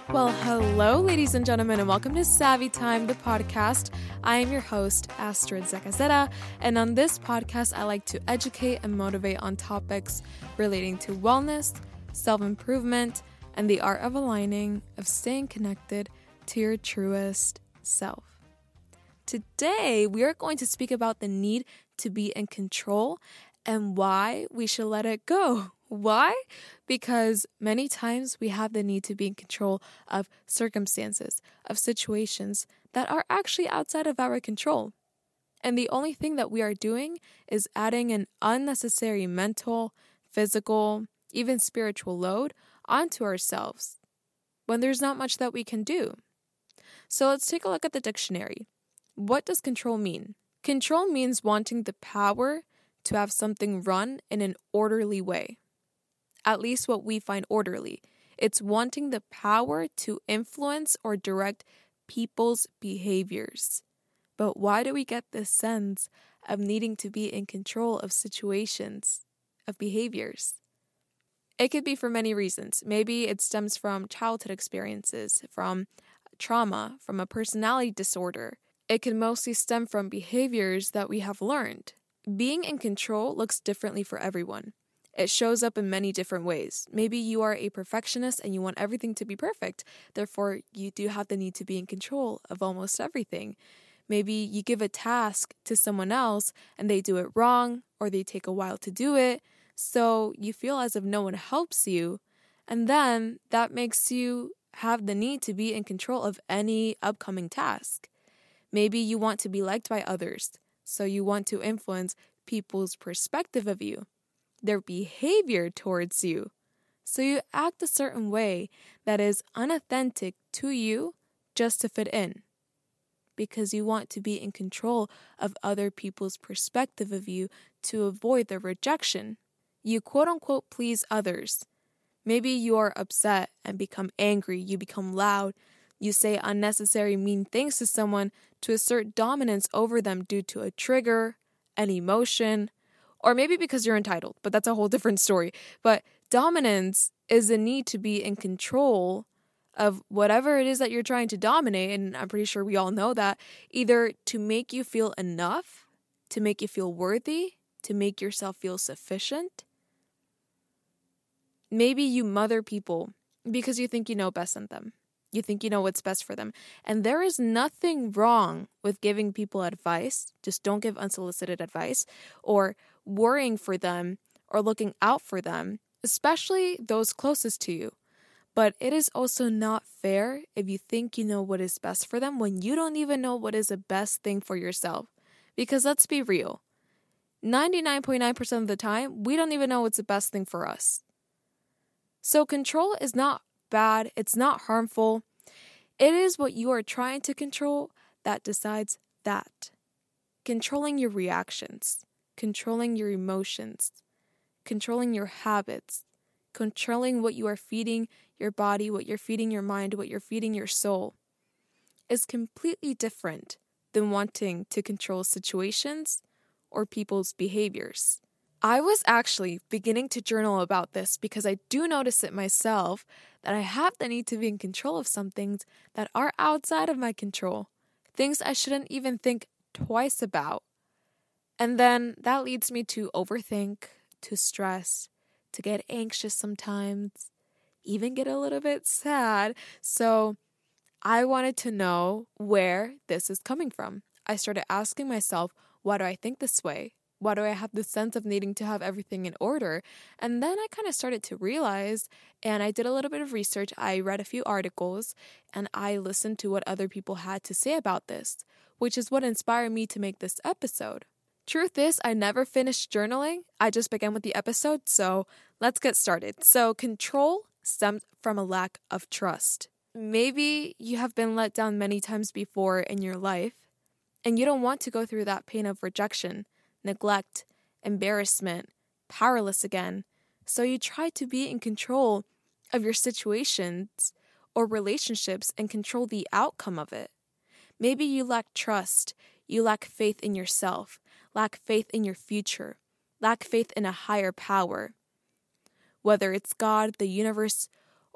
Well, hello, ladies and gentlemen, and welcome to Savvy Time, the podcast. I am your host, Astrid Zacazeta, and on this podcast, I like to educate and motivate on topics relating to wellness, self-improvement, and the art of aligning, of staying connected to your truest self. Today, we are going to speak about the need to be in control and why we should let it go. Why? Because many times we have the need to be in control of circumstances, of situations that are actually outside of our control. And the only thing that we are doing is adding an unnecessary mental, physical, even spiritual load onto ourselves when there's not much that we can do. So let's take a look at the dictionary. What does control mean? Control means wanting the power to have something run in an orderly way. At least what we find orderly. It's wanting the power to influence or direct people's behaviors. But why do we get this sense of needing to be in control of situations, of behaviors? It could be for many reasons. Maybe it stems from childhood experiences, from trauma, from a personality disorder. It can mostly stem from behaviors that we have learned. Being in control looks differently for everyone. It shows up in many different ways. Maybe you are a perfectionist and you want everything to be perfect. Therefore, you do have the need to be in control of almost everything. Maybe you give a task to someone else and they do it wrong or they take a while to do it. So you feel as if no one helps you. And then that makes you have the need to be in control of any upcoming task. Maybe you want to be liked by others. So you want to influence people's perspective of you, their behavior towards you. So you act a certain way that is unauthentic to you just to fit in. Because you want to be in control of other people's perspective of you to avoid their rejection. You quote unquote please others. Maybe you are upset and become angry. You become loud. You say unnecessary mean things to someone to assert dominance over them due to a trigger, an emotion, or maybe because you're entitled, but that's a whole different story. But dominance is a need to be in control of whatever it is that you're trying to dominate, and I'm pretty sure we all know that, either to make you feel enough, to make you feel worthy, to make yourself feel sufficient. Maybe you mother people because you think you know best than them. You think you know what's best for them. And there is nothing wrong with giving people advice. Just don't give unsolicited advice or worrying for them or looking out for them, especially those closest to you. But it is also not fair if you think you know what is best for them when you don't even know what is the best thing for yourself. Because let's be real, 99.9% of the time, we don't even know what's the best thing for us. So control is not bad, it's not harmful. It is what you are trying to control that decides that. Controlling your reactions, controlling your emotions, controlling your habits, controlling what you are feeding your body, what you're feeding your mind, what you're feeding your soul is completely different than wanting to control situations or people's behaviors. I was actually beginning to journal about this because I do notice it myself that I have the need to be in control of some things that are outside of my control, things I shouldn't even think twice about. And then that leads me to overthink, to stress, to get anxious sometimes, even get a little bit sad. So I wanted to know where this is coming from. I started asking myself, why do I think this way? Why do I have this sense of needing to have everything in order? And then I kind of started to realize, and I did a little bit of research. I read a few articles, and I listened to what other people had to say about this, which is what inspired me to make this episode. Truth is, I never finished journaling. I just began with the episode, so let's get started. So control stems from a lack of trust. Maybe you have been let down many times before in your life, and you don't want to go through that pain of rejection, neglect, embarrassment, powerless again. So you try to be in control of your situations or relationships and control the outcome of it. Maybe you lack trust, you lack faith in yourself, lack faith in your future, lack faith in a higher power. Whether it's God, the universe,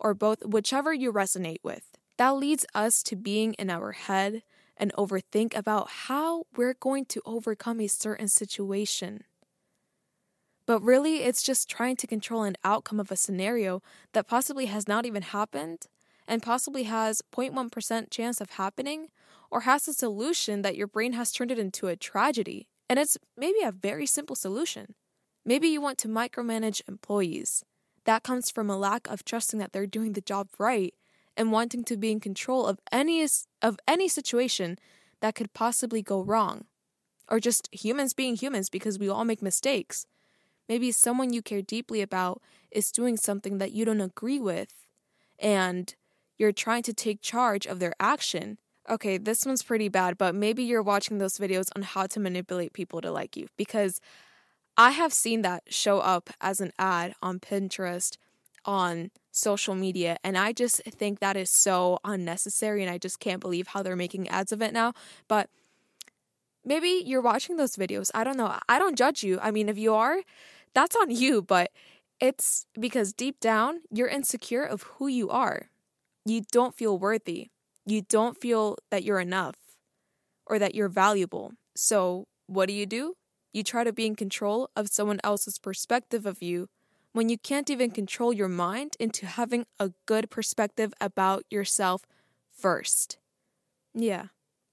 or both, whichever you resonate with. That leads us to being in our head and overthink about how we're going to overcome a certain situation. But really, it's just trying to control an outcome of a scenario that possibly has not even happened and possibly has 0.1% chance of happening, or has a solution that your brain has turned it into a tragedy. And it's maybe a very simple solution. Maybe you want to micromanage employees. That comes from a lack of trusting that they're doing the job right and wanting to be in control of any situation that could possibly go wrong. Or just humans being humans, because we all make mistakes. Maybe someone you care deeply about is doing something that you don't agree with, and you're trying to take charge of their action. Okay, this one's pretty bad, but maybe you're watching those videos on how to manipulate people to like you, because I have seen that show up as an ad on Pinterest, on social media, and I just think that is so unnecessary, and I just can't believe how they're making ads of it now. But maybe you're watching those videos. I don't know. I don't judge you. I mean, if you are, that's on you, but it's because deep down, you're insecure of who you are. You don't feel worthy. You don't feel that you're enough or that you're valuable. So what do? You try to be in control of someone else's perspective of you when you can't even control your mind into having a good perspective about yourself first. Yeah.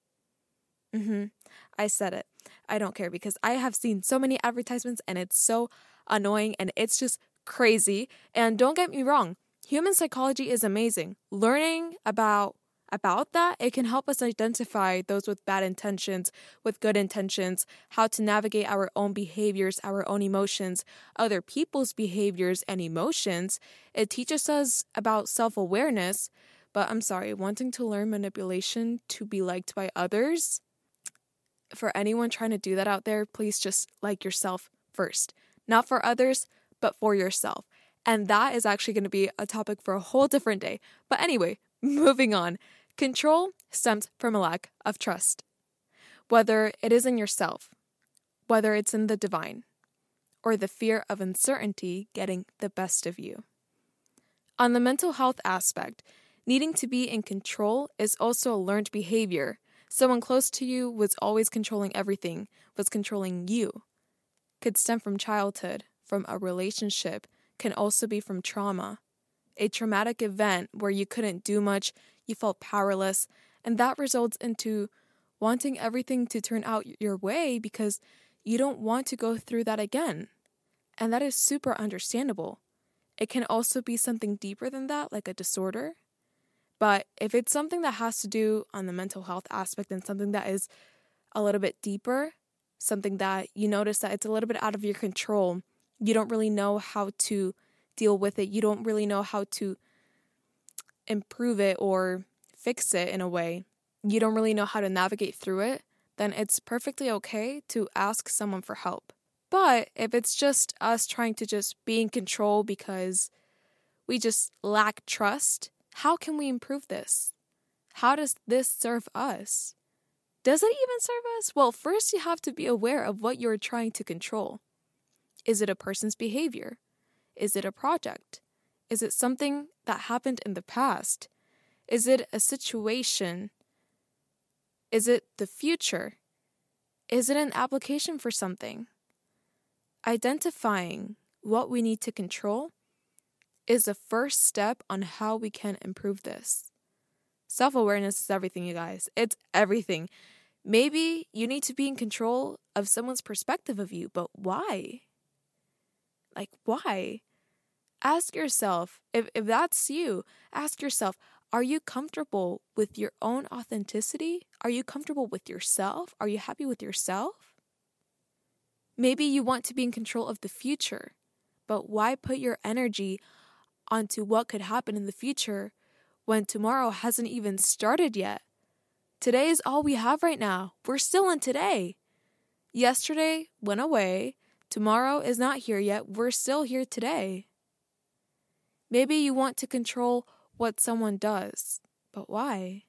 I said it. I don't care, because I have seen so many advertisements and it's so annoying and it's just crazy. And don't get me wrong, human psychology is amazing. Learning about that, it can help us identify those with bad intentions, with good intentions, how to navigate our own behaviors, our own emotions, other people's behaviors and emotions. It teaches us about self-awareness, but I'm sorry, wanting to learn manipulation to be liked by others, for anyone trying to do that out there, please just like yourself first. Not for others, but for yourself. And that is actually going to be a topic for a whole different day. But anyway, moving on. Control stems from a lack of trust. Whether it is in yourself, whether it's in the divine, or the fear of uncertainty getting the best of you. On the mental health aspect, needing to be in control is also a learned behavior. Someone close to you was always controlling everything, was controlling you. Could stem from childhood, from a relationship, can also be from trauma. A traumatic event where you couldn't do much, you felt powerless, and that results into wanting everything to turn out your way because you don't want to go through that again. And that is super understandable. It can also be something deeper than that, like a disorder. But if it's something that has to do on the mental health aspect and something that is a little bit deeper, something that you notice that it's a little bit out of your control, you don't really know how to deal with it, you don't really know how to improve it or fix it in a way, you don't really know how to navigate through it, then it's perfectly okay to ask someone for help. But if it's just us trying to just be in control because we just lack trust, how can we improve this? How does this serve us? Does it even serve us? Well, first you have to be aware of what you're trying to control. Is it a person's behavior? Is it a project? Is it something that happened in the past? Is it a situation? Is it the future? Is it an application for something? Identifying what we need to control is the first step on how we can improve this. Self-awareness is everything, you guys. It's everything. Maybe you need to be in control of someone's perspective of you, but why? Like, why? Ask yourself, if that's you, ask yourself, are you comfortable with your own authenticity? Are you comfortable with yourself? Are you happy with yourself? Maybe you want to be in control of the future, but why put your energy onto what could happen in the future when tomorrow hasn't even started yet? Today is all we have right now. We're still in today. Yesterday went away. Tomorrow is not here yet. We're still here today. Maybe you want to control what someone does, but why?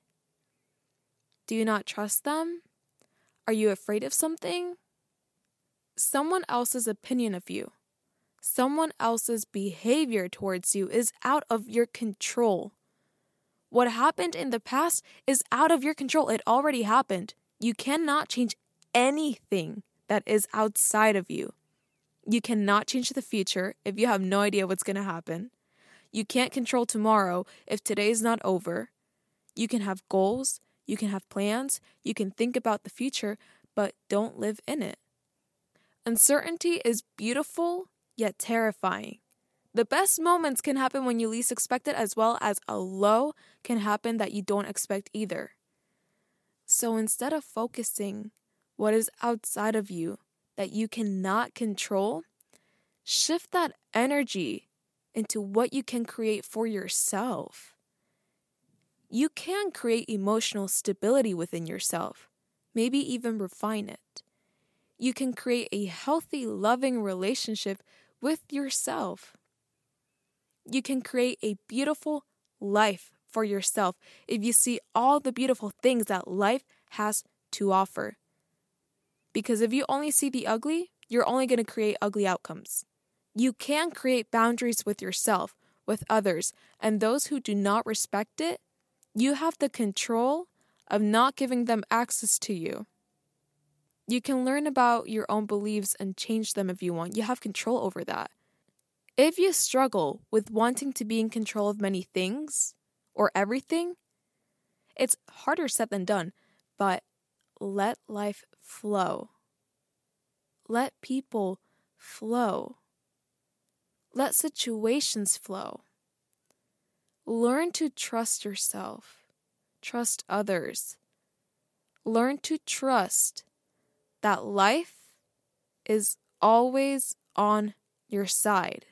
Do you not trust them? Are you afraid of something? Someone else's opinion of you, Someone else's behavior towards you is out of your control. What happened in the past is out of your control. It already happened. You cannot change anything that is outside of you. You cannot change the future if you have no idea what's going to happen. You can't control tomorrow if today is not over. You can have goals, you can have plans, you can think about the future, but don't live in it. Uncertainty is beautiful, yet terrifying. The best moments can happen when you least expect it, as well as a low can happen that you don't expect either. So instead of focusing what is outside of you that you cannot control, shift that energy into what you can create for yourself. You can create emotional stability within yourself, maybe even refine it. You can create a healthy, loving relationship with yourself. You can create a beautiful life for yourself if you see all the beautiful things that life has to offer. Because if you only see the ugly, you're only going to create ugly outcomes. You can create boundaries with yourself, with others, and those who do not respect it, you have the control of not giving them access to you. You can learn about your own beliefs and change them if you want. You have control over that. If you struggle with wanting to be in control of many things or everything, it's harder said than done, but let life flow. Let people flow. Let situations flow. Learn to trust yourself. Trust others. Learn to trust that life is always on your side.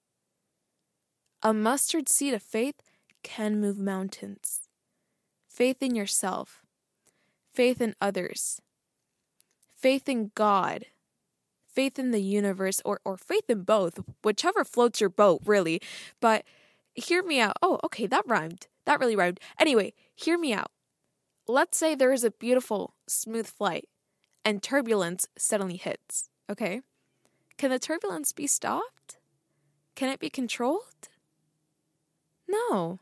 A mustard seed of faith can move mountains. Faith in yourself. Faith in others. Faith in God. Faith in the universe, or faith in both, whichever floats your boat, really. But hear me out. Oh, okay, that rhymed. That really rhymed. Anyway, hear me out. Let's say there is a beautiful, smooth flight, and turbulence suddenly hits, okay? Can the turbulence be stopped? Can it be controlled? No.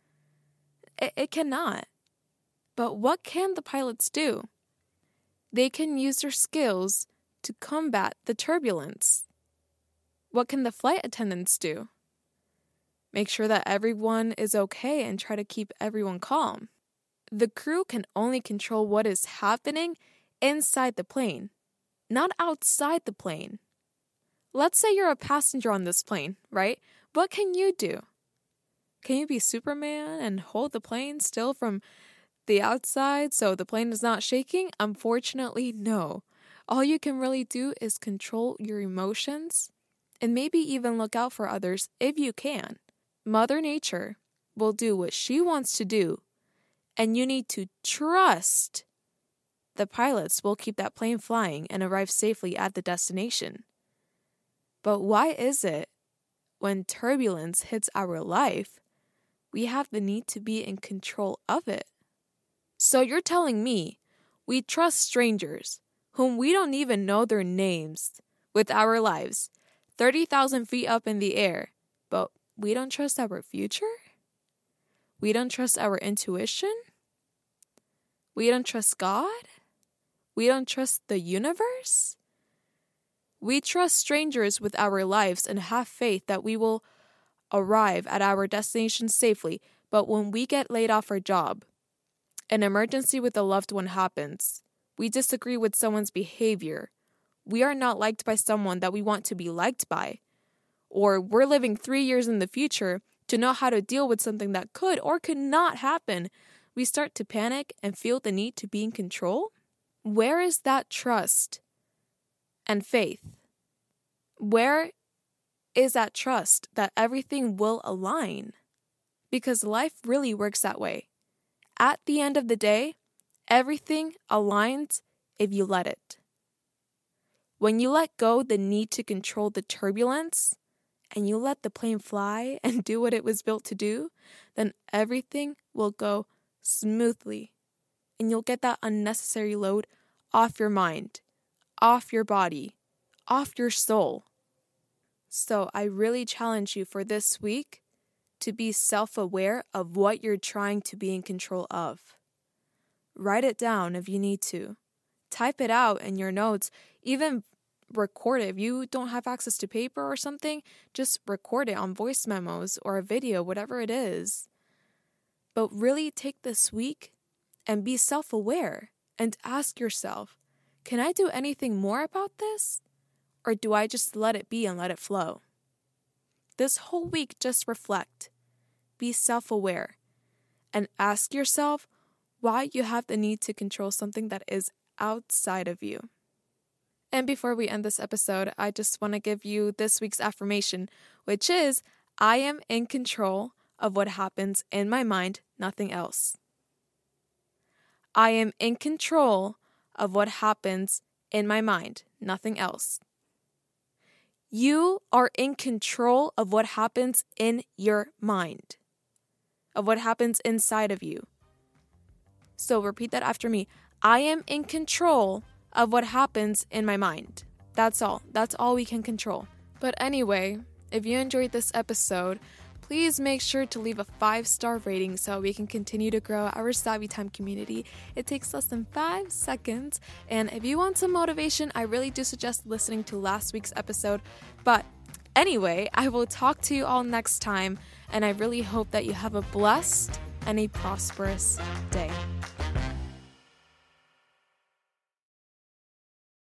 It cannot. But what can the pilots do? They can use their skills to combat the turbulence. What can the flight attendants do? Make sure that everyone is okay and try to keep everyone calm. The crew can only control what is happening inside the plane, not outside the plane. Let's say you're a passenger on this plane, right? What can you do? Can you be Superman and hold the plane still from the outside so the plane is not shaking? Unfortunately, no. All you can really do is control your emotions and maybe even look out for others if you can. Mother Nature will do what she wants to do, and you need to trust the pilots will keep that plane flying and arrive safely at the destination. But why is it when turbulence hits our life, we have the need to be in control of it? So you're telling me we trust strangers whom we don't even know their names with our lives, 30,000 feet up in the air, but we don't trust our future? We don't trust our intuition? We don't trust God? We don't trust the universe? We trust strangers with our lives and have faith that we will arrive at our destination safely, but when we get laid off our job, an emergency with a loved one happens, we disagree with someone's behavior, we are not liked by someone that we want to be liked by, or we're living 3 years in the future to know how to deal with something that could or could not happen, we start to panic and feel the need to be in control? Where is that trust and faith? Where is that trust that everything will align? Because life really works that way. At the end of the day, everything aligns if you let it. When you let go the need to control the turbulence, and you let the plane fly and do what it was built to do, then everything will go smoothly. And you'll get that unnecessary load off your mind, off your body, off your soul. So I really challenge you for this week to be self-aware of what you're trying to be in control of. Write it down if you need to. Type it out in your notes. Even record it. If you don't have access to paper or something, just record it on voice memos or a video, whatever it is. But really take this week and be self-aware and ask yourself, can I do anything more about this? Or do I just let it be and let it flow? This whole week, just reflect. Be self-aware. And ask yourself why you have the need to control something that is outside of you. And before we end this episode, I just want to give you this week's affirmation, which is, I am in control of what happens in my mind, nothing else. I am in control of what happens in my mind, nothing else. You are in control of what happens in your mind, of what happens inside of you. So repeat that after me. I am in control of what happens in my mind. That's all. That's all we can control. But anyway, if you enjoyed this episode, please make sure to leave a 5-star rating so we can continue to grow our Savvy Time community. It takes less than 5 seconds. And if you want some motivation, I really do suggest listening to last week's episode. But anyway, I will talk to you all next time. And I really hope that you have a blessed and a prosperous day.